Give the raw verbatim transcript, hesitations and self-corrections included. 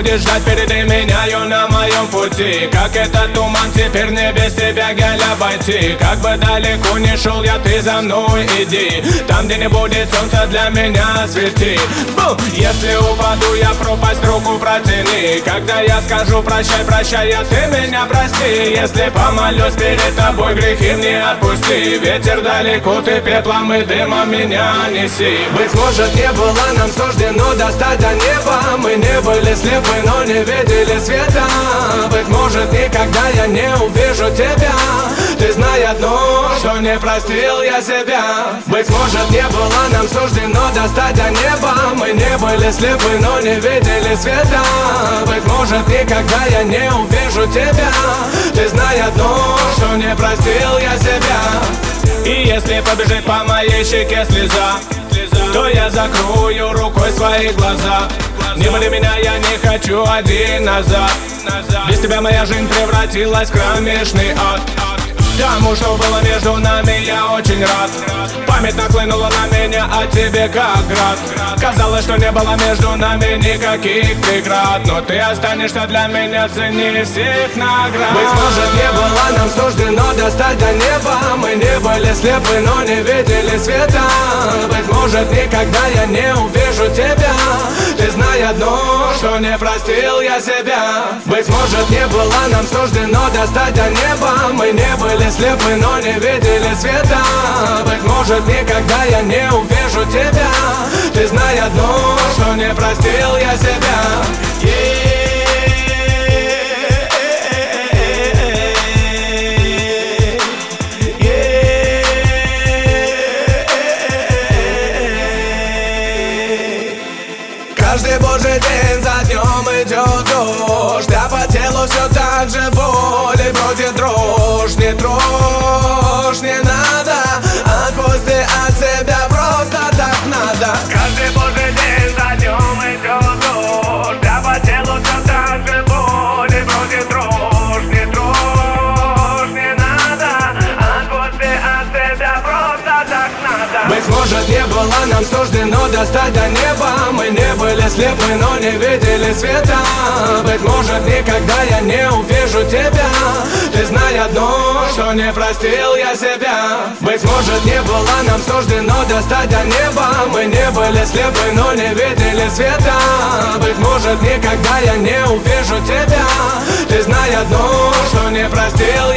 будешь ждать впереди меня, ее на моем пути. Как этот туман, теперь не без тебя, гель, обойти. Как бы далеко не шел я, ты за мной иди. Там, где не будет солнца, для меня свети. Бу! Если упаду, я пропасть, руку протяни. Когда я скажу прощай, прощай, я, ты меня прости. Если помолюсь перед тобой, грехи мне отпусти. Ветер далеко, ты пеплом и дымом меня неси. Быть может, не было нам суждено достать до неба. Мы не были слепы, но не видели света. Быть может, никогда я не увижу тебя. Ты знай одно, что не простил я себя. Быть может, не было нам суждено достать до неба. Мы не были слепы, но не видели света. Быть может, никогда я не увижу тебя. Ты знай одно, что не простил я себя. И если побежит по моей щеке слеза, то я закрою рукой свои глаза. Не моли меня, я не хочу один назад. Без тебя моя жизнь превратилась в кромешный ад. Тому, что было между нами, я очень рад. Память нахлынула на меня, а тебе как град. Казалось, что не было между нами никаких преград, но ты останешься для меня ценнее всех наград. Быть может, не было нам суждено достать до неба. Мы не были слепы, но не видели света. Быть может, никогда я не увижу тебя. Ты знай одно, что не простил я себя. Быть может, не было нам суждено достать до неба. Мы не были слепы, но не видели света. Быть может, никогда я не увижу тебя. Ты знай одно, что не простил я себя. Каждый божий день за днем идет дождь, а по телу все так же боль и бродит дрожь. Не трожь, не надо, отпусти от себя, просто так надо. Каждый божий день за днем идет дождь, а по телу все так же боль и бродит дрожь. Не трожь, не надо, отпусти от себя, просто так надо. Быть может, не было нам суждено достать до неба. Мы не были слепы, но не видели света. Быть может, никогда я не увижу тебя. Ты знай одно, что не простил я себя. Быть может, не было нам суждено достать до неба. Мы не были слепы, но не видели света. Быть может, никогда я не увижу тебя. Ты знай одно, что не простил